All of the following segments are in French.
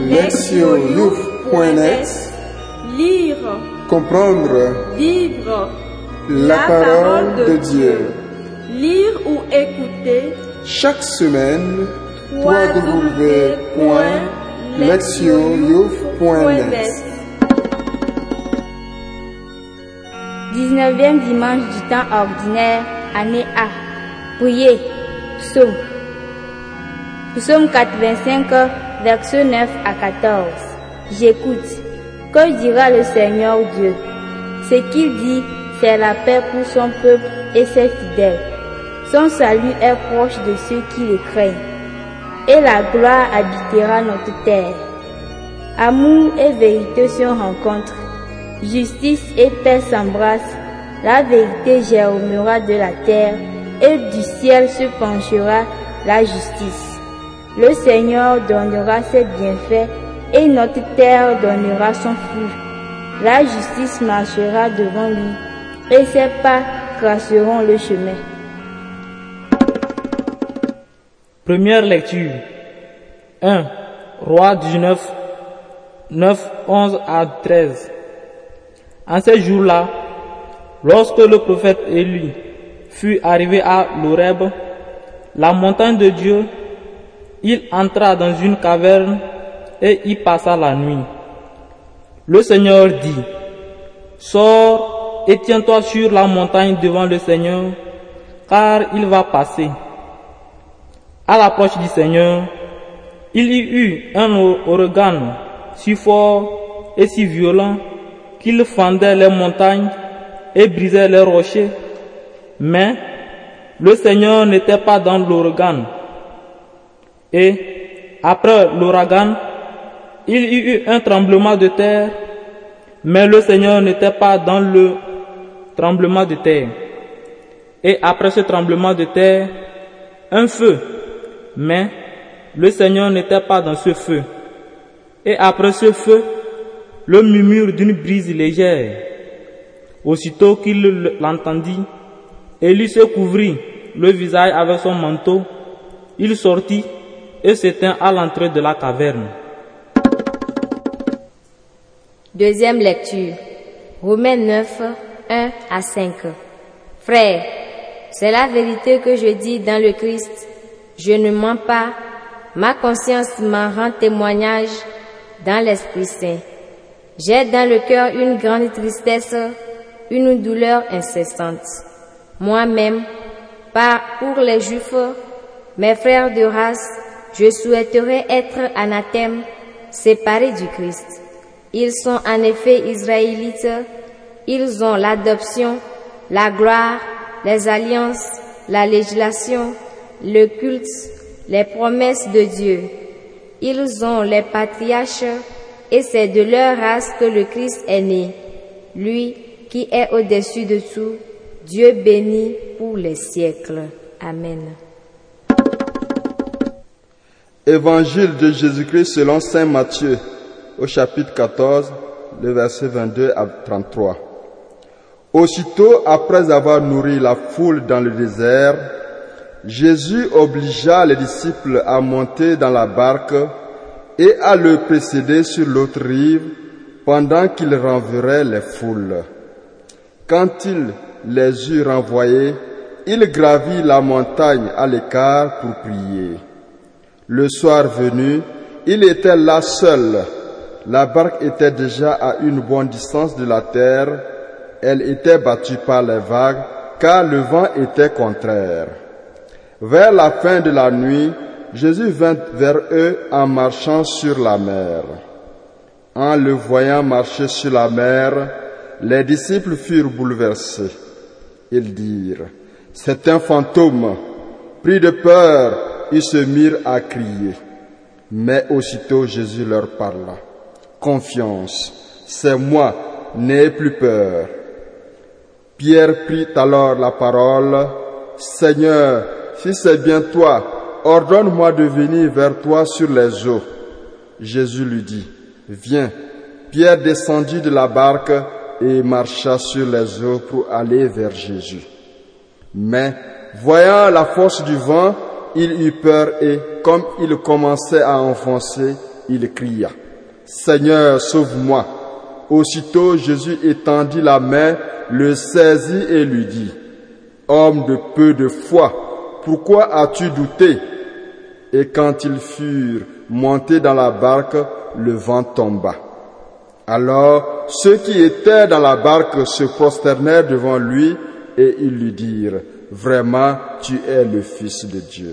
lectioyouf.net. Lire, comprendre, vivre la parole de Dieu. Lire ou écouter Chaque semaine, www.lectioyouf.net. 19e dimanche du temps ordinaire, année A. Priez. Psaume. Psaume 85, versets 9 à 14. J'écoute. Que dira le Seigneur Dieu? Ce qu'il dit, c'est la paix pour son peuple et ses fidèles. Son salut est proche de ceux qui le craignent. Et la gloire habitera notre terre. Amour et vérité se rencontrent. Justice et paix s'embrassent. La vérité germera de la terre et du ciel se penchera la justice. Le Seigneur donnera ses bienfaits et notre terre donnera son fruit. La justice marchera devant lui et ses pas traceront le chemin. Première lecture. 1. Roi 19, 9, 11 à 13. En ces jours-là, lorsque le prophète Élie fut arrivé à l'Horeb, la montagne de Dieu, il entra dans une caverne et y passa la nuit. Le Seigneur dit: Sors et tiens-toi sur la montagne devant le Seigneur, car il va passer. À l'approche du Seigneur, il y eut un ouragan si fort et si violent qu'il fendait les montagnes et brisait les rochers. Mais le Seigneur n'était pas dans l'ouragan. Et après l'ouragan, il y eut un tremblement de terre, mais le Seigneur n'était pas dans le tremblement de terre. Et après ce tremblement de terre, un feu, mais le Seigneur n'était pas dans ce feu. Et après ce feu, le murmure d'une brise légère. Aussitôt qu'il l'entendit, Élie se couvrit le visage avec son manteau. Il sortit et s'éteint à l'entrée de la caverne. Deuxième lecture. Romains 9, 1 à 5. Frères, c'est la vérité que je dis dans le Christ. Je ne mens pas. Ma conscience m'en rend témoignage dans l'Esprit Saint. J'ai dans le cœur une grande tristesse, une douleur incessante. Moi-même, pour les Juifs, mes frères de race, je souhaiterais être anathème, séparé du Christ. Ils sont en effet israélites, ils ont l'adoption, la gloire, les alliances, la législation, le culte, les promesses de Dieu. Ils ont les patriarches, et c'est de leur race que le Christ est né. Lui qui est au-dessus de tout, Dieu béni pour les siècles. Amen. Évangile de Jésus-Christ selon saint Matthieu, au chapitre 14, le verset 22 à 33. Aussitôt après avoir nourri la foule dans le désert, Jésus obligea les disciples à monter dans la barque et à le précéder sur l'autre rive pendant qu'il renverrait les foules. Quand il les eut renvoyés, il gravit la montagne à l'écart pour prier. Le soir venu, il était là seul. La barque était déjà à une bonne distance de la terre. Elle était battue par les vagues, car le vent était contraire. Vers la fin de la nuit, Jésus vint vers eux en marchant sur la mer. En le voyant marcher sur la mer, les disciples furent bouleversés. Ils dirent: c'est un fantôme. Pris de peur, ils se mirent à crier. Mais aussitôt Jésus leur parla: confiance, c'est moi, n'ayez plus peur. Pierre prit alors la parole: Seigneur, si c'est bien toi, ordonne-moi de venir vers toi sur les eaux. Jésus lui dit: viens. Pierre descendit de la barque et marcha sur les eaux pour aller vers Jésus. Mais, voyant la force du vent, il eut peur et, comme il commençait à enfoncer, il cria, « Seigneur, sauve-moi !» Aussitôt Jésus étendit la main, le saisit et lui dit, « Homme de peu de foi, pourquoi as-tu douté ?» Et quand ils furent montés dans la barque, le vent tomba. Alors ceux qui étaient dans la barque se prosternèrent devant lui et ils lui dirent, « Vraiment, tu es le Fils de Dieu. »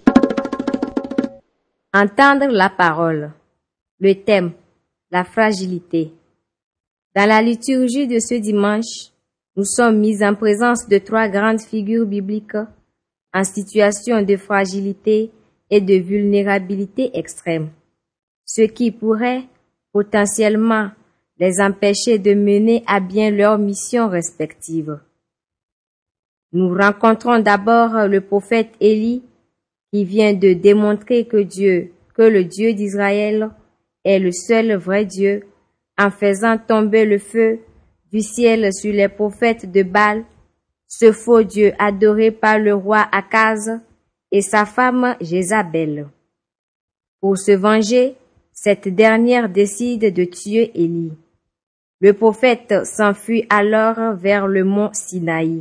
Entendre la parole. Le thème, la fragilité. Dans la liturgie de ce dimanche, nous sommes mis en présence de 3 grandes figures bibliques en situation de fragilité et de vulnérabilité extrême, ce qui pourrait potentiellement les empêcher de mener à bien leurs missions respectives. Nous rencontrons d'abord le prophète Élie qui vient de démontrer que le Dieu d'Israël est le seul vrai Dieu en faisant tomber le feu du ciel sur les prophètes de Baal, ce faux Dieu adoré par le roi Akaz et sa femme Jézabel. Pour se venger, cette dernière décide de tuer Élie. Le prophète s'enfuit alors vers le mont Sinaï.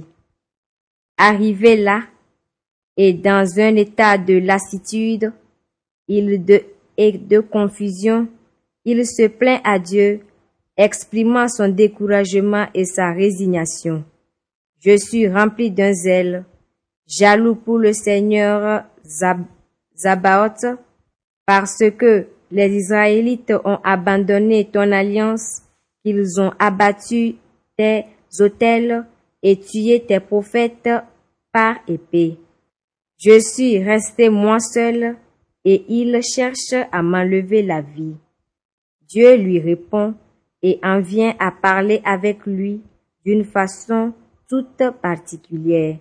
Arrivé là, et dans un état de lassitude et de confusion, il se plaint à Dieu, exprimant son découragement et sa résignation. « Je suis rempli d'un zèle, jaloux pour le Seigneur Sabaoth, parce que les Israélites ont abandonné ton alliance, qu'ils ont abattu tes autels et tué tes prophètes par épée. Je suis resté moi seul et ils cherchent à m'enlever la vie. » Dieu lui répond et en vient à parler avec lui d'une façon toute particulière.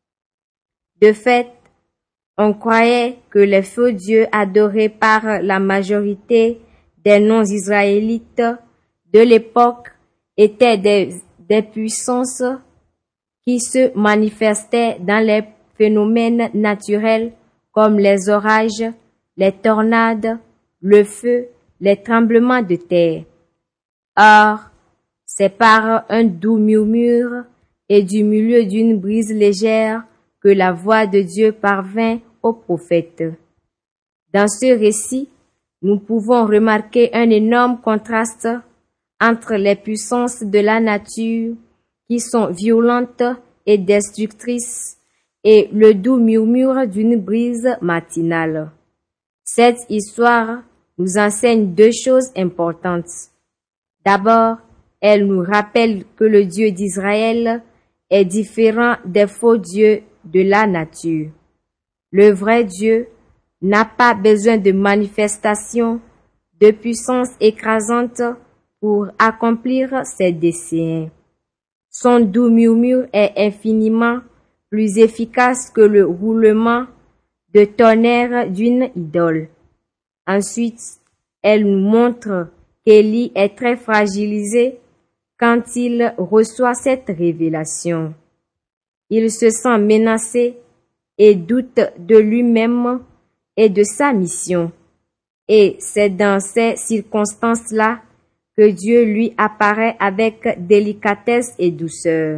De fait, on croyait que les faux dieux adorés par la majorité des non-israélites de l'époque étaient des puissances qui se manifestaient dans les phénomènes naturels comme les orages, les tornades, le feu, les tremblements de terre. Or, c'est par un doux murmure et du milieu d'une brise légère que la voix de Dieu parvint au prophète. Dans ce récit, nous pouvons remarquer un énorme contraste entre les puissances de la nature qui sont violentes et destructrices et le doux murmure d'une brise matinale. Cette histoire nous enseigne 2 choses importantes. D'abord, elle nous rappelle que le Dieu d'Israël est différent des faux dieux de la nature. Le vrai Dieu n'a pas besoin de manifestations de puissance écrasante pour accomplir ses desseins. Son doux murmure est infiniment plus efficace que le roulement de tonnerre d'une idole. Ensuite, elle nous montre qu'Élie est très fragilisé quand il reçoit cette révélation. Il se sent menacé et doute de lui-même et de sa mission. Et c'est dans ces circonstances-là que Dieu lui apparaît avec délicatesse et douceur.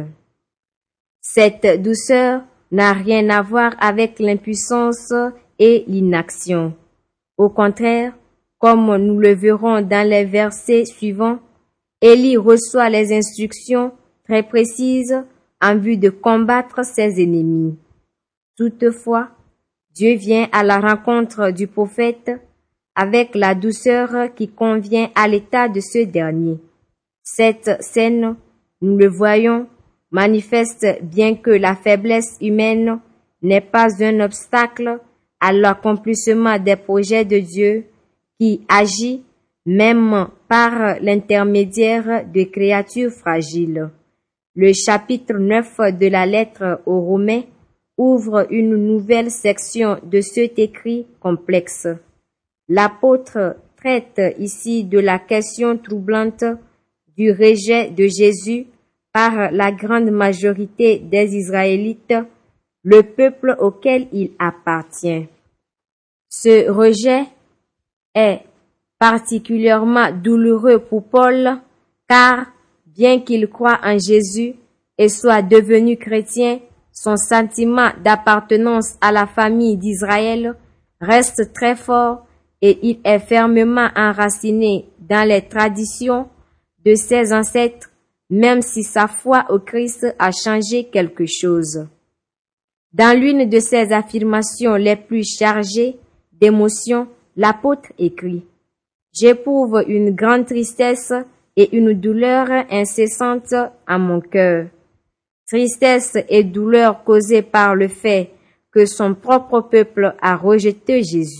Cette douceur n'a rien à voir avec l'impuissance et l'inaction. Au contraire, comme nous le verrons dans les versets suivants, Élie reçoit les instructions très précises en vue de combattre ses ennemis. Toutefois, Dieu vient à la rencontre du prophète avec la douceur qui convient à l'état de ce dernier. Cette scène, nous le voyons, manifeste bien que la faiblesse humaine n'est pas un obstacle à l'accomplissement des projets de Dieu qui agit même par l'intermédiaire de créatures fragiles. Le chapitre 9 de la lettre aux Romains ouvre une nouvelle section de cet écrit complexe. L'apôtre traite ici de la question troublante du rejet de Jésus par la grande majorité des Israélites, le peuple auquel il appartient. Ce rejet est particulièrement douloureux pour Paul, car bien qu'il croie en Jésus et soit devenu chrétien, son sentiment d'appartenance à la famille d'Israël reste très fort et il est fermement enraciné dans les traditions de ses ancêtres, même si sa foi au Christ a changé quelque chose. Dans l'une de ses affirmations les plus chargées d'émotion, l'apôtre écrit « J'éprouve une grande tristesse et une douleur incessante à mon cœur. Tristesse et douleur causées par le fait que son propre peuple a rejeté Jésus. »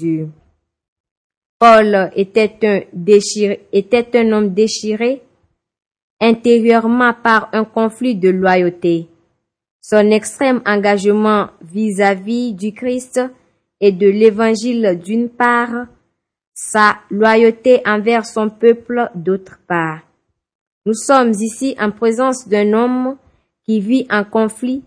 Paul était un homme déchiré intérieurement par un conflit de loyauté. Son extrême engagement vis-à-vis du Christ et de l'Évangile d'une part, sa loyauté envers son peuple d'autre part. Nous sommes ici en présence d'un homme qui vit un conflit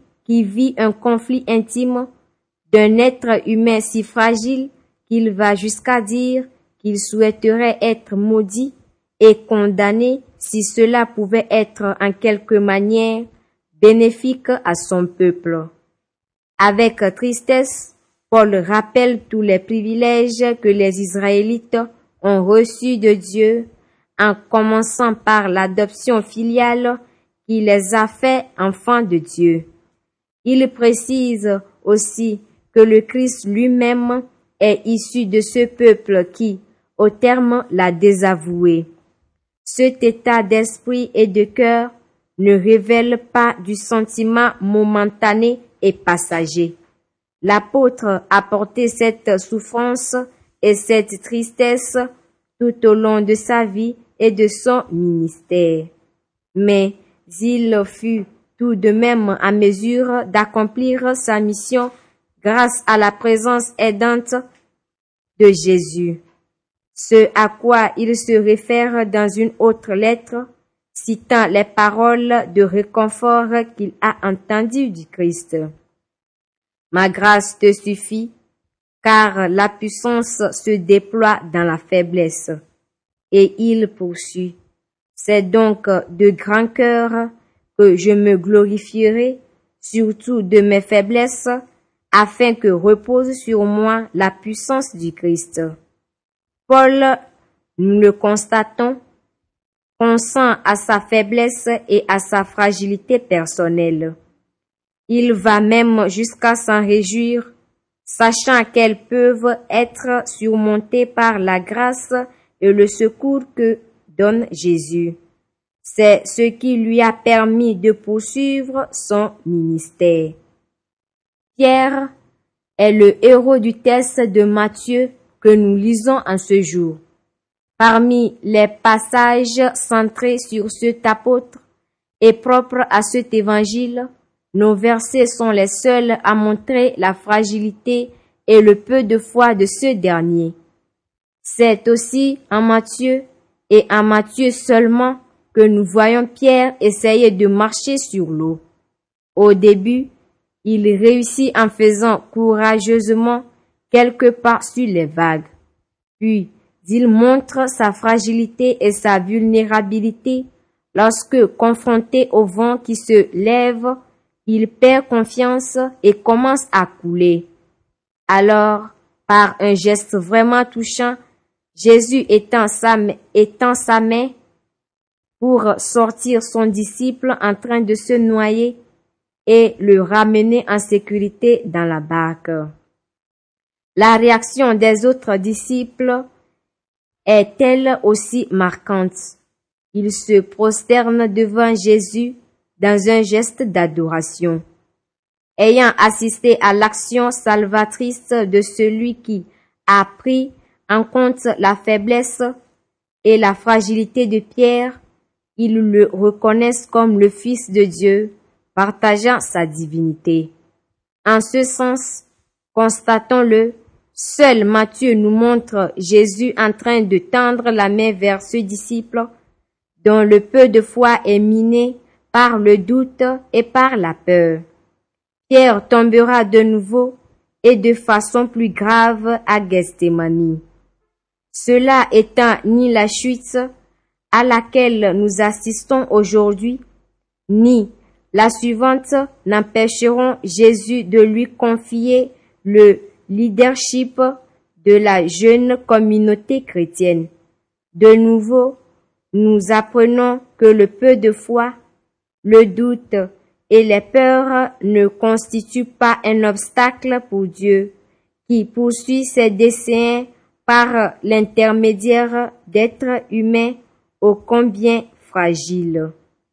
intime, d'un être humain si fragile qu'il va jusqu'à dire qu'il souhaiterait être maudit et condamné si cela pouvait être en quelque manière bénéfique à son peuple. Avec tristesse, Paul rappelle tous les privilèges que les Israélites ont reçus de Dieu, en commençant par l'adoption filiale qui les a fait enfants de Dieu. Il précise aussi que le Christ lui-même est issu de ce peuple qui, au terme, l'a désavoué. Cet état d'esprit et de cœur ne révèle pas du sentiment momentané et passager. L'apôtre a porté cette souffrance et cette tristesse tout au long de sa vie et de son ministère. Mais il fut tout de même en mesure d'accomplir sa mission grâce à la présence aidante de Jésus. Ce à quoi il se réfère dans une autre lettre, citant les paroles de réconfort qu'il a entendues du Christ. Ma grâce te suffit, car la puissance se déploie dans la faiblesse. Et il poursuit. C'est donc de grand cœur que je me glorifierai, surtout de mes faiblesses, afin que repose sur moi la puissance du Christ. Paul, nous le constatons, consent à sa faiblesse et à sa fragilité personnelle. Il va même jusqu'à s'en réjouir, sachant qu'elles peuvent être surmontées par la grâce et le secours que donne Jésus. C'est ce qui lui a permis de poursuivre son ministère. Pierre est le héros du texte de Matthieu que nous lisons en ce jour. Parmi les passages centrés sur cet apôtre et propres à cet évangile, nos versets sont les seuls à montrer la fragilité et le peu de foi de ce dernier. C'est aussi en Matthieu et en Matthieu seulement que nous voyons Pierre essayer de marcher sur l'eau. Au début, il réussit en faisant courageusement quelques pas sur les vagues. Puis, il montre sa fragilité et sa vulnérabilité lorsque, confronté au vent qui se lève, il perd confiance et commence à couler. Alors, par un geste vraiment touchant, Jésus étend sa main pour sortir son disciple en train de se noyer et le ramener en sécurité dans la barque. La réaction des autres disciples est elle aussi marquante. Ils se prosternent devant Jésus dans un geste d'adoration. Ayant assisté à l'action salvatrice de celui qui a pris en compte la faiblesse et la fragilité de Pierre, ils le reconnaissent comme le Fils de Dieu, partageant sa divinité. En ce sens, constatons-le, seul Matthieu nous montre Jésus en train de tendre la main vers ce disciple dont le peu de foi est miné par le doute et par la peur. Pierre tombera de nouveau et de façon plus grave à Gethsémani. Cela étant ni la chute à laquelle nous assistons aujourd'hui, ni la suivante n'empêcheront Jésus de lui confier le leadership de la jeune communauté chrétienne. De nouveau, nous apprenons que le peu de foi, le doute et les peurs ne constituent pas un obstacle pour Dieu, qui poursuit ses desseins par l'intermédiaire d'êtres humains ô combien fragiles.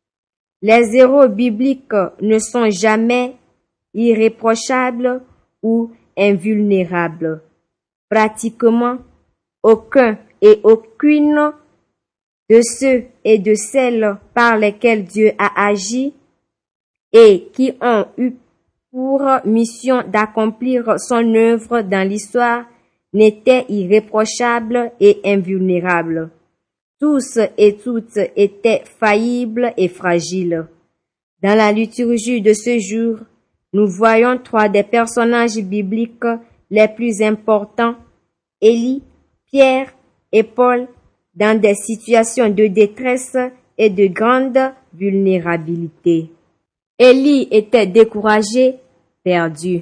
Les héros bibliques ne sont jamais irréprochables ou invulnérables. Pratiquement, aucun et aucune de ceux et de celles par lesquels Dieu a agi et qui ont eu pour mission d'accomplir son œuvre dans l'histoire n'étaient irréprochables et invulnérables. Tous et toutes étaient faillibles et fragiles. Dans la liturgie de ce jour, nous voyons trois des personnages bibliques les plus importants, Élie, Pierre et Paul, dans des situations de détresse et de grande vulnérabilité. Élie était découragé, perdu.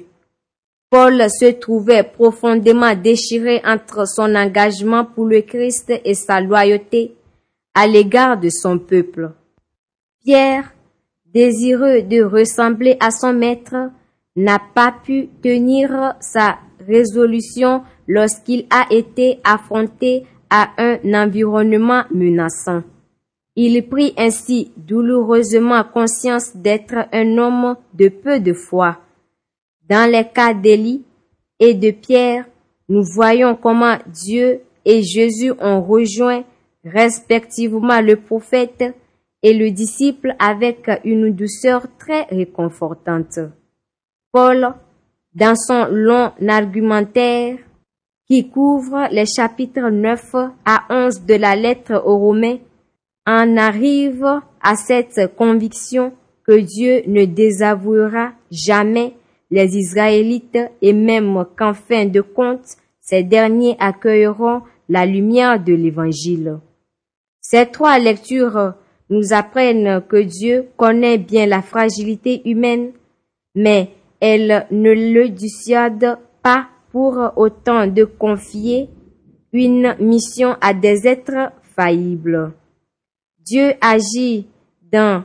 Paul se trouvait profondément déchiré entre son engagement pour le Christ et sa loyauté à l'égard de son peuple. Pierre, désireux de ressembler à son maître, n'a pas pu tenir sa résolution lorsqu'il a été affronté à un environnement menaçant. Il prit ainsi douloureusement conscience d'être un homme de peu de foi. Dans les cas d'Élie et de Pierre, nous voyons comment Dieu et Jésus ont rejoint respectivement le prophète et le disciple avec une douceur très réconfortante. Paul, dans son long argumentaire qui couvre les chapitres 9 à 11 de la lettre aux Romains, en arrive à cette conviction que Dieu ne désavouera jamais les Israélites et même qu'en fin de compte, ces derniers accueilleront la lumière de l'Évangile. Ces trois lectures nous apprennent que Dieu connaît bien la fragilité humaine, mais elle ne le dissuade pas pour autant de confier une mission à des êtres faillibles. Dieu agit dans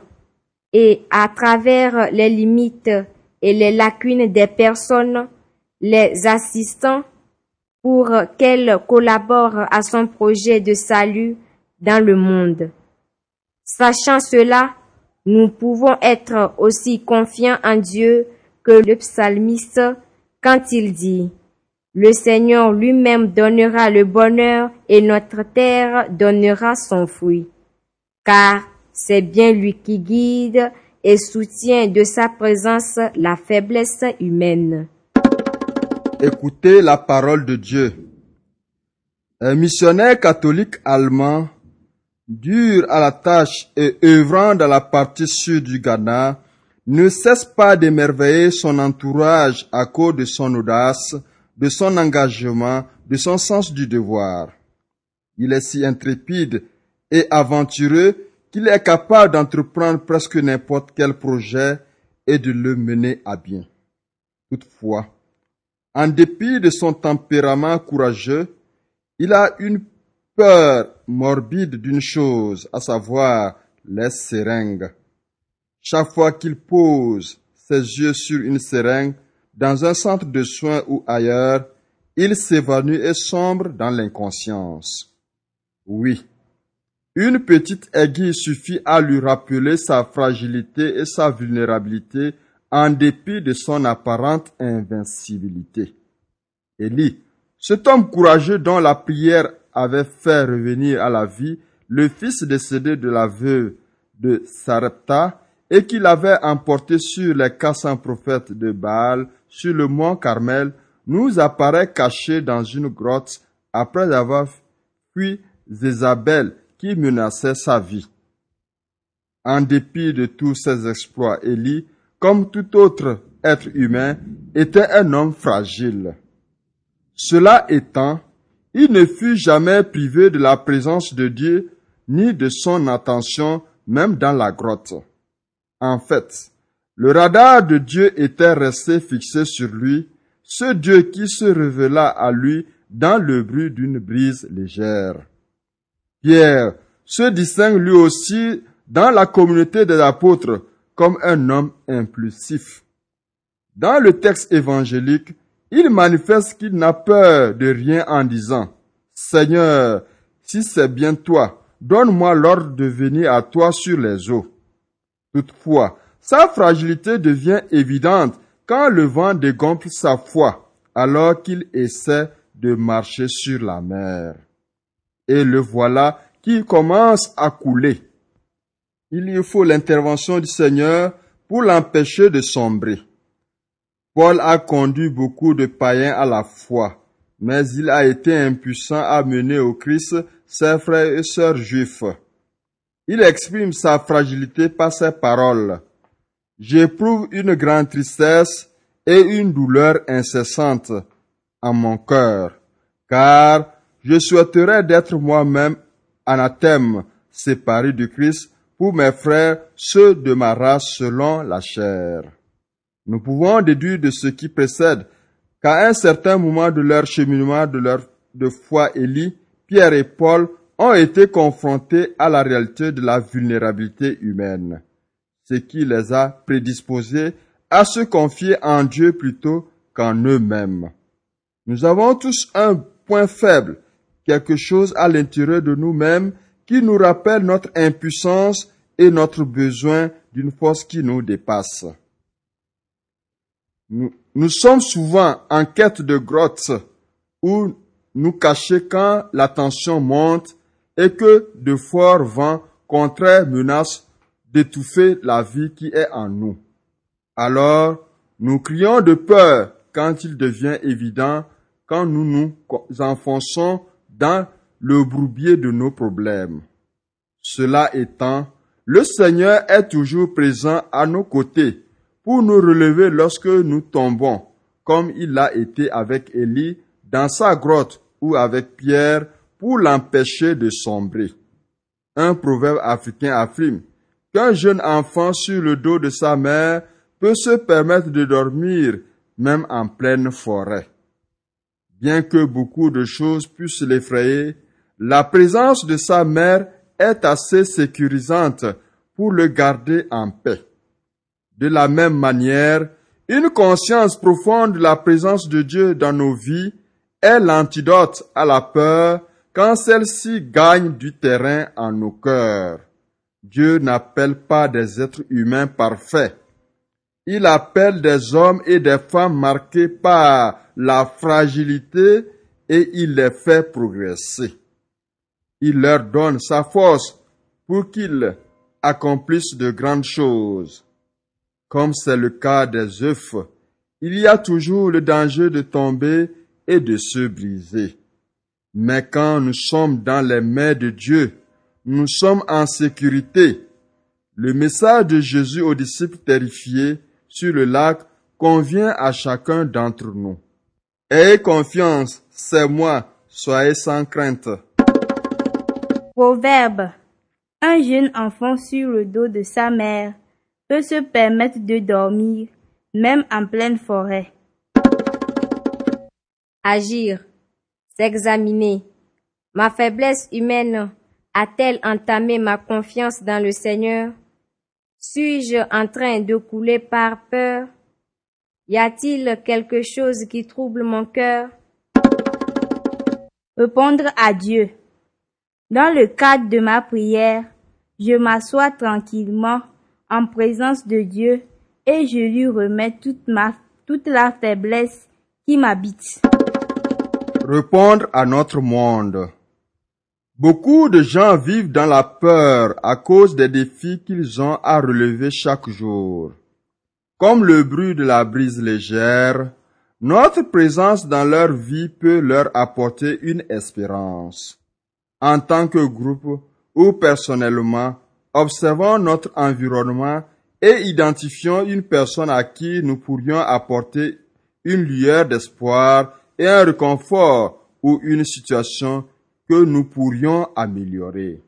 et à travers les limites et les lacunes des personnes, les assistant pour qu'elles collaborent à son projet de salut dans le monde. Sachant cela, nous pouvons être aussi confiants en Dieu que le psalmiste quand il dit « Le Seigneur lui-même donnera le bonheur et notre terre donnera son fruit. » Car c'est bien lui qui guide et soutient de sa présence la faiblesse humaine. Écoutez la parole de Dieu. Un missionnaire catholique allemand, dur à la tâche et œuvrant dans la partie sud du Ghana, ne cesse pas d'émerveiller son entourage à cause de son audace, de son engagement, de son sens du devoir. Il est si intrépide et aventureux qu'il est capable d'entreprendre presque n'importe quel projet et de le mener à bien. Toutefois, en dépit de son tempérament courageux, il a une peur morbide d'une chose, à savoir les seringues. Chaque fois qu'il pose ses yeux sur une seringue, dans un centre de soins ou ailleurs, il s'évanouit et sombre dans l'inconscience. Oui, une petite aiguille suffit à lui rappeler sa fragilité et sa vulnérabilité en dépit de son apparente invincibilité. Élie, cet homme courageux dont la prière avait fait revenir à la vie le fils décédé de la veuve de Sarepta et qu'il avait emporté sur les 400 prophètes de Baal sur le mont Carmel, nous apparaît caché dans une grotte après avoir fui Jézabel qui menaçait sa vie. En dépit de tous ses exploits, Élie, comme tout autre être humain, était un homme fragile. Cela étant, Il ne fut jamais privé de la présence de Dieu, ni de son attention, même dans la grotte. En fait, le radar de Dieu était resté fixé sur lui, ce Dieu qui se révéla à lui dans le bruit d'une brise légère. Pierre se distingue lui aussi dans la communauté des apôtres comme un homme impulsif. Dans le texte évangélique, il manifeste qu'il n'a peur de rien en disant « Seigneur, si c'est bien toi, donne-moi l'ordre de venir à toi sur les eaux. » Toutefois, sa fragilité devient évidente quand le vent dégonfle sa foi, alors qu'il essaie de marcher sur la mer. Et le voilà qui commence à couler. Il lui faut l'intervention du Seigneur pour l'empêcher de sombrer. Paul a conduit beaucoup de païens à la foi, mais il a été impuissant à mener au Christ ses frères et sœurs juifs. Il exprime sa fragilité par ces paroles. « J'éprouve une grande tristesse et une douleur incessante en mon cœur, car je souhaiterais d'être moi-même anathème, séparé du Christ, pour mes frères, ceux de ma race selon la chair. » Nous pouvons déduire de ce qui précède qu'à un certain moment de leur cheminement de foi Élie, Pierre et Paul ont été confrontés à la réalité de la vulnérabilité humaine, ce qui les a prédisposés à se confier en Dieu plutôt qu'en eux-mêmes. Nous avons tous un point faible, quelque chose à l'intérieur de nous-mêmes qui nous rappelle notre impuissance et notre besoin d'une force qui nous dépasse. Nous sommes souvent en quête de grottes où nous cacher quand la tension monte et que de forts vents contraires menacent d'étouffer la vie qui est en nous. Alors, nous crions de peur quand il devient évident, quand nous nous enfonçons dans le bourbier de nos problèmes. Cela étant, le Seigneur est toujours présent à nos côtés pour nous relever lorsque nous tombons, comme il l'a été avec Élie dans sa grotte ou avec Pierre pour l'empêcher de sombrer. Un proverbe africain affirme qu'un jeune enfant sur le dos de sa mère peut se permettre de dormir même en pleine forêt. Bien que beaucoup de choses puissent l'effrayer, la présence de sa mère est assez sécurisante pour le garder en paix. De la même manière, une conscience profonde de la présence de Dieu dans nos vies est l'antidote à la peur quand celle-ci gagne du terrain en nos cœurs. Dieu n'appelle pas des êtres humains parfaits. Il appelle des hommes et des femmes marqués par la fragilité et il les fait progresser. Il leur donne sa force pour qu'ils accomplissent de grandes choses. Comme c'est le cas des œufs, il y a toujours le danger de tomber et de se briser. Mais quand nous sommes dans les mains de Dieu, nous sommes en sécurité. Le message de Jésus aux disciples terrifiés sur le lac convient à chacun d'entre nous. Ayez confiance, c'est moi, soyez sans crainte. Proverbe. Un jeune enfant sur le dos de sa mère peut se permettre de dormir, même en pleine forêt. Agir, s'examiner. Ma faiblesse humaine a-t-elle entamé ma confiance dans le Seigneur? Suis-je en train de couler par peur? Y a-t-il quelque chose qui trouble mon cœur? Répondre à Dieu. Dans le cadre de ma prière, je m'assois tranquillement en présence de Dieu et je lui remets toute la faiblesse qui m'habite. Répondre à notre monde. Beaucoup de gens vivent dans la peur à cause des défis qu'ils ont à relever chaque jour. Comme le bruit de la brise légère, notre présence dans leur vie peut leur apporter une espérance. En tant que groupe ou personnellement, observons notre environnement et identifions une personne à qui nous pourrions apporter une lueur d'espoir et un réconfort ou une situation que nous pourrions améliorer.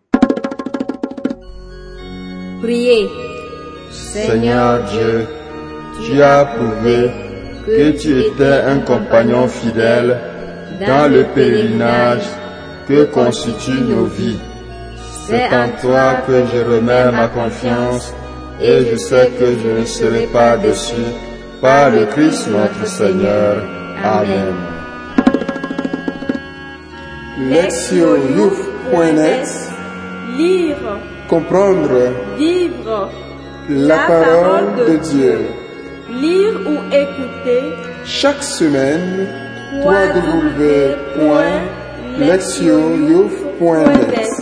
Priez. Seigneur Dieu, tu as prouvé que tu étais un compagnon fidèle dans le pèlerinage que constituent nos vies. C'est en toi que je remets ma confiance et je sais que je ne serai pas déçu par le Christ notre Seigneur. Amen. Lectio-youth.net. Lire, Comprendre vivre, la parole de Dieu. lire ou écouter Chaque semaine, www.lectio-youth.net.